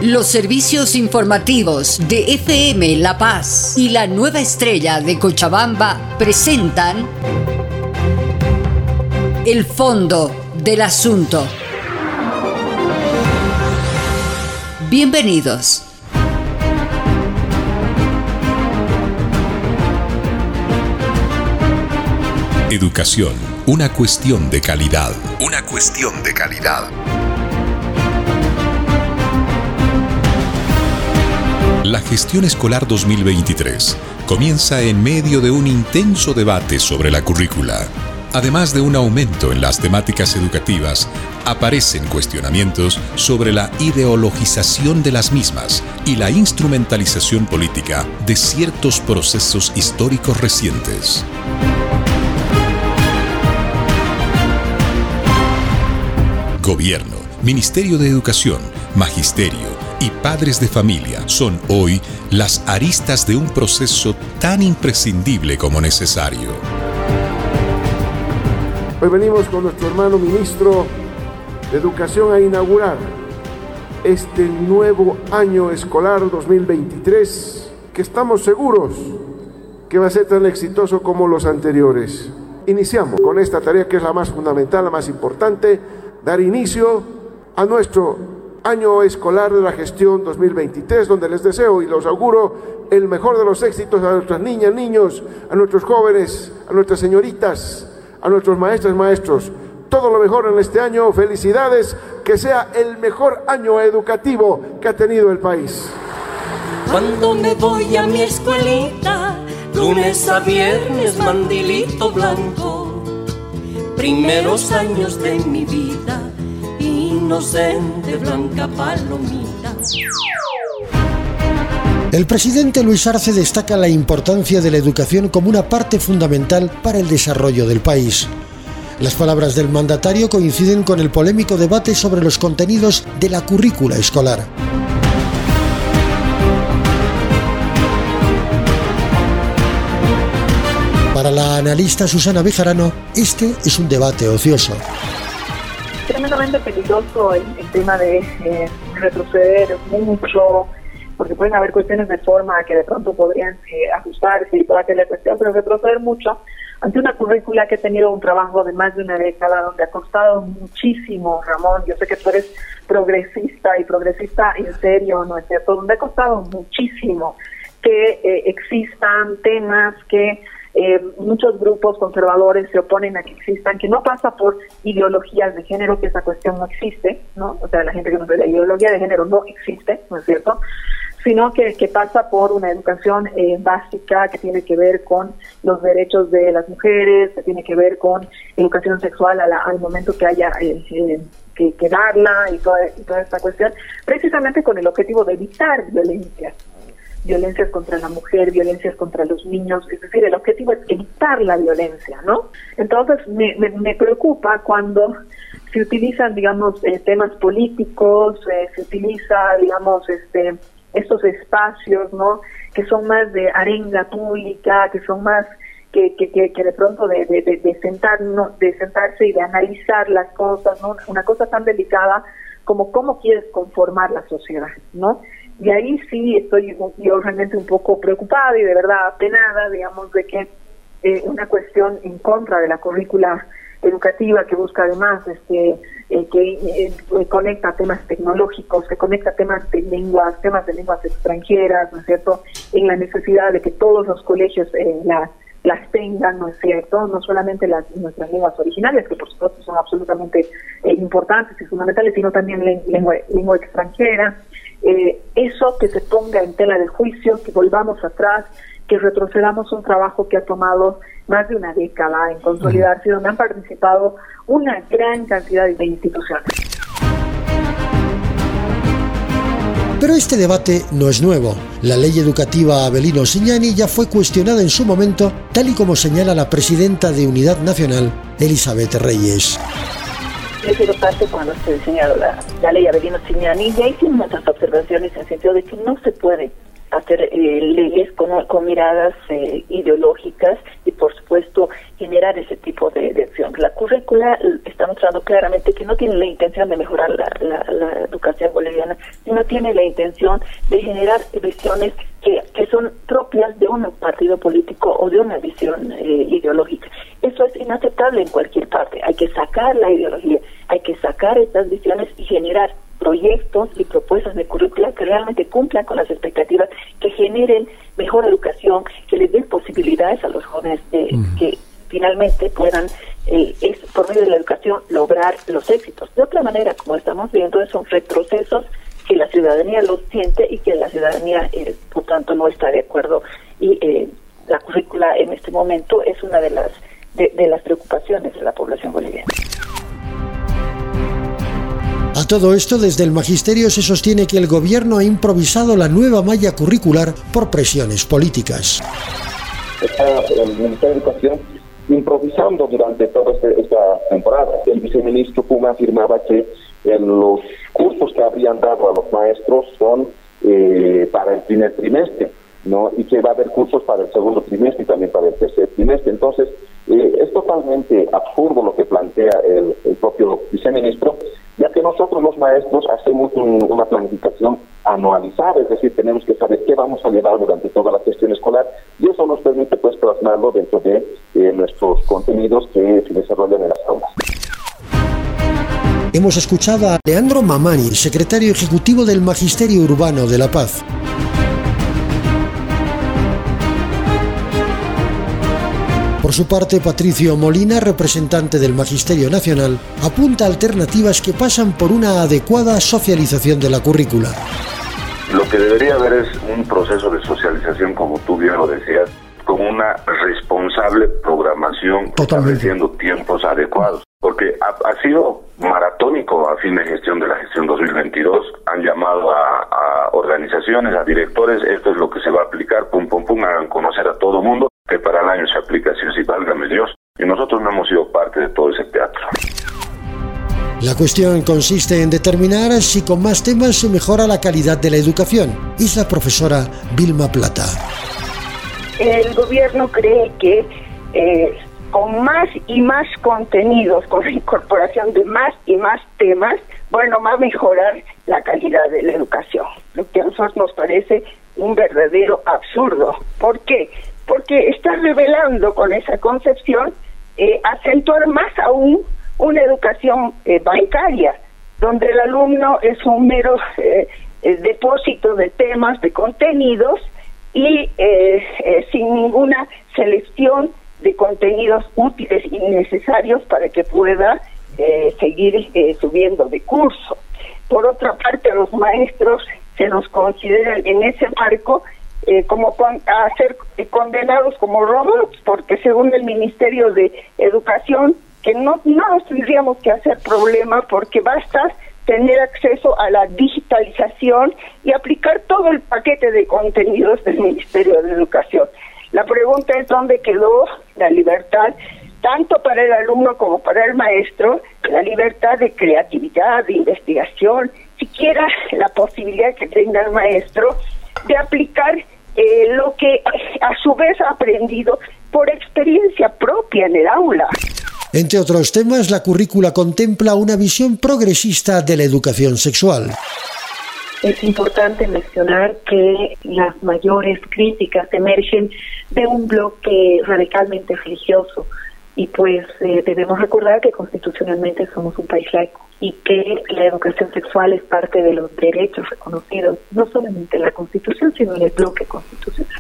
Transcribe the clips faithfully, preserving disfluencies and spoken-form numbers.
Los servicios informativos de F M La Paz y la Nueva Estrella de Cochabamba presentan El Fondo del Asunto. Bienvenidos. Educación, una cuestión de calidad. Una cuestión de calidad. La gestión escolar dos mil veintitrés comienza en medio de un intenso debate sobre la currícula. Además de un aumento en las temáticas educativas, aparecen cuestionamientos sobre la ideologización de las mismas y la instrumentalización política de ciertos procesos históricos recientes. Gobierno, Ministerio de Educación, Magisterio y padres de familia son hoy las aristas de un proceso tan imprescindible como necesario. Hoy venimos con nuestro hermano ministro de Educación a inaugurar este nuevo año escolar dos mil veintitrés, que estamos seguros que va a ser tan exitoso como los anteriores. Iniciamos con esta tarea que es la más fundamental, la más importante, dar inicio a nuestro año escolar de la gestión dos mil veintitrés, donde les deseo y los auguro el mejor de los éxitos a nuestras niñas, niños, a nuestros jóvenes, a nuestras señoritas, a nuestros maestras, maestros. Todo lo mejor en este año. Felicidades, que sea el mejor año educativo que ha tenido el país. Cuando me voy a mi escuelita, lunes a viernes, mandilito blanco, primeros años de mi vida, inocente, blanca palomita. El presidente Luis Arce destaca la importancia de la educación como una parte fundamental para el desarrollo del país. Las palabras del mandatario coinciden con el polémico debate sobre los contenidos de la currícula escolar. Para la analista Susana Bejarano, este es un debate ocioso. Tremendamente peligroso el, el tema de eh, retroceder mucho, porque pueden haber cuestiones de forma que de pronto podrían eh, ajustarse y toda aquella cuestión, pero retroceder mucho ante una currícula que ha tenido un trabajo de más de una década, donde ha costado muchísimo, Ramón. Yo sé que tú eres progresista y progresista en serio, ¿no es cierto? Donde ha costado muchísimo que eh, existan temas que Eh, muchos grupos conservadores se oponen a que existan, que no pasa por ideologías de género, que esa cuestión no existe, ¿no? O sea, la gente que no ve la ideología de género no existe, ¿no es cierto? Sino que, que pasa por una educación eh, básica que tiene que ver con los derechos de las mujeres, que tiene que ver con educación sexual a la, al momento que haya eh, eh, que, que darla y toda, y toda esta cuestión, precisamente con el objetivo de evitar violencia. Violencias contra la mujer, violencias contra los niños, es decir, el objetivo es evitar la violencia, ¿no? Entonces me, me, me preocupa cuando se utilizan, digamos, eh, temas políticos, eh, se utiliza, digamos, este estos espacios, ¿no?, que son más de arenga pública, que son más que que, que, que de pronto de, de, de, de, sentar, ¿no?, de sentarse y de analizar las cosas, ¿no? Una cosa tan delicada como cómo quieres conformar la sociedad, ¿no? Y ahí sí estoy yo realmente un poco preocupada y de verdad apenada, digamos, de que eh, una cuestión en contra de la currícula educativa que busca además este eh, que eh, conecta temas tecnológicos, que conecta temas de lenguas, temas de lenguas extranjeras, ¿no es cierto?, en la necesidad de que todos los colegios eh, las las tengan, ¿no es cierto?, no solamente las nuestras lenguas originales, que por supuesto son absolutamente eh, importantes y fundamentales, sino también lengua, lengua extranjera. Eh, eso que se ponga en tela de juicio, que volvamos atrás, que retrocedamos un trabajo que ha tomado más de una década en consolidarse, donde han participado una gran cantidad de instituciones. Pero este debate no es nuevo. La ley educativa Avelino Signani ya fue cuestionada en su momento, tal y como señala la presidenta de Unidad Nacional, Elizabeth Reyes. Yo quiero parte cuando se diseñó la, la ley Avelino Signani, ya hicimos nuestras observaciones en el sentido de que no se puede hacer eh, leyes con, con miradas eh, ideológicas y por supuesto generar ese tipo de, de acción. La currícula está mostrando claramente que no tiene la intención de mejorar la, la, la educación boliviana, sino tiene la intención de generar visiones que, que son propias de un partido político o de una visión eh, ideológica. Eso es inaceptable en cualquier parte. Hay que sacar la ideología, hay que sacar estas visiones y generar proyectos y propuestas de currícula que realmente cumplan con las expectativas, que generen mejor educación, que les den posibilidades a los jóvenes de mm. que finalmente puedan, eh, es, por medio de la educación, lograr los éxitos. De otra manera, como estamos viendo, son retrocesos que la ciudadanía los siente y que la ciudadanía, eh, por tanto, no está de acuerdo. Y eh, la currícula en este momento es una de las de, de las preocupaciones de la población boliviana. A todo esto, desde el Magisterio se sostiene que el gobierno ha improvisado la nueva malla curricular por presiones políticas. Está el Ministerio de Educación improvisando durante toda este, esta temporada. El viceministro Puma afirmaba que eh, los cursos que habrían dado a los maestros son eh, para el primer trimestre, ¿no? Y que va a haber cursos para el segundo trimestre y también para el tercer trimestre. Entonces, eh, es totalmente absurdo lo que plantea el, el propio viceministro, ya que nosotros los maestros hacemos un, una planificación anualizada, es decir, tenemos que saber qué vamos a llevar durante toda la gestión escolar, y eso nos permite pues plasmarlo dentro de eh, nuestros contenidos que se desarrollan en las aulas. Hemos escuchado a Leandro Mamani, secretario ejecutivo del Magisterio Urbano de La Paz. Por su parte, Patricio Molina, representante del Magisterio Nacional, apunta alternativas que pasan por una adecuada socialización de la currícula. Lo que debería haber es un proceso de socialización, como tú bien lo decías, con una responsable programación, estableciendo tiempos adecuados, porque ha, ha sido maratónico a fin de gestión de la gestión dos mil veintidós, han llamado a, a organizaciones, a directores, esto es lo que se va a aplicar, pum pum pum, hagan conocer a todo mundo que para el año se aplica, si sí, válgame Dios, y nosotros no hemos sido parte de todo ese teatro. La cuestión consiste en determinar si con más temas se mejora la calidad de la educación. Es la profesora Vilma Plata. El gobierno cree que eh, con más y más contenidos, con la incorporación de más y más temas, bueno, va a mejorar la calidad de la educación. Lo que a nosotros nos parece un verdadero absurdo. ¿Por qué? Porque está revelando con esa concepción eh, acentuar más aún una educación eh, bancaria, donde el alumno es un mero eh, eh, depósito de temas, de contenidos, y eh, eh, sin ninguna selección de contenidos útiles y necesarios para que pueda eh, seguir eh, subiendo de curso. Por otra parte, a los maestros se nos considera en ese marco eh, como con, a ser eh, condenados como robots, porque según el Ministerio de Educación, que no, no nos tendríamos que hacer problema, porque basta tener acceso a la digitalización y aplicar todo el paquete de contenidos del Ministerio de Educación. La pregunta es dónde quedó la libertad, tanto para el alumno como para el maestro, la libertad de creatividad, de investigación, siquiera la posibilidad que tenga el maestro de aplicar eh, lo que a su vez ha aprendido por experiencia propia en el aula. Entre otros temas, la currícula contempla una visión progresista de la educación sexual. Es importante mencionar que las mayores críticas emergen de un bloque radicalmente religioso, y pues eh, debemos recordar que constitucionalmente somos un país laico y que la educación sexual es parte de los derechos reconocidos no solamente en la Constitución, sino en el bloque constitucional.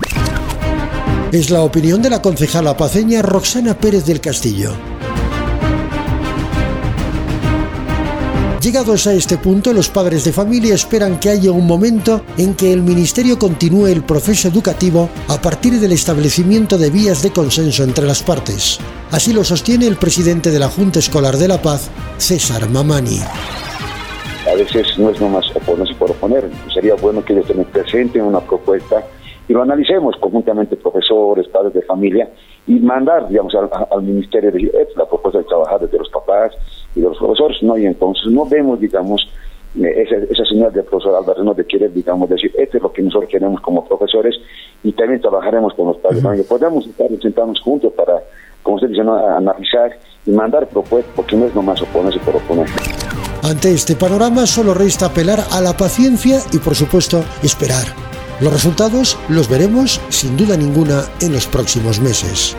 Es la opinión de la concejala paceña Roxana Pérez del Castillo. Llegados a este punto, los padres de familia esperan que haya un momento en que el Ministerio continúe el proceso educativo a partir del establecimiento de vías de consenso entre las partes. Así lo sostiene el presidente de la Junta Escolar de La Paz, César Mamani. A veces no es nomás oponerse por oponer, sería bueno que ellos también presenten una propuesta y lo analicemos conjuntamente, profesores, padres de familia, y mandar, digamos, al, al ministerio de es la propuesta de trabajar desde los papás y de los profesores, ¿no? Y entonces no vemos, digamos, esa, esa señal del profesor Álvarez, no de querer, digamos, decir, esto es lo que nosotros queremos como profesores, y también trabajaremos con los padres de familia. Podemos estar sentarnos juntos para, como usted dice, ¿no?, analizar y mandar propuestas, porque no es nomás oponerse por oponer. Ante este panorama solo resta apelar a la paciencia y, por supuesto, esperar. Los resultados los veremos, sin duda ninguna, en los próximos meses.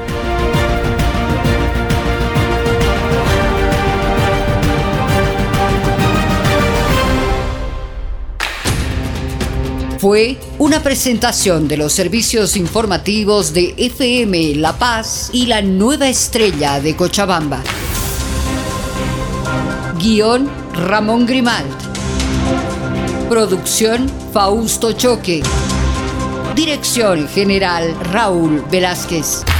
Fue una presentación de los servicios informativos de F M La Paz y La Nueva Estrella de Cochabamba. Guión Ramón Grimald. Producción Fausto Choque. Dirección General Raúl Velázquez.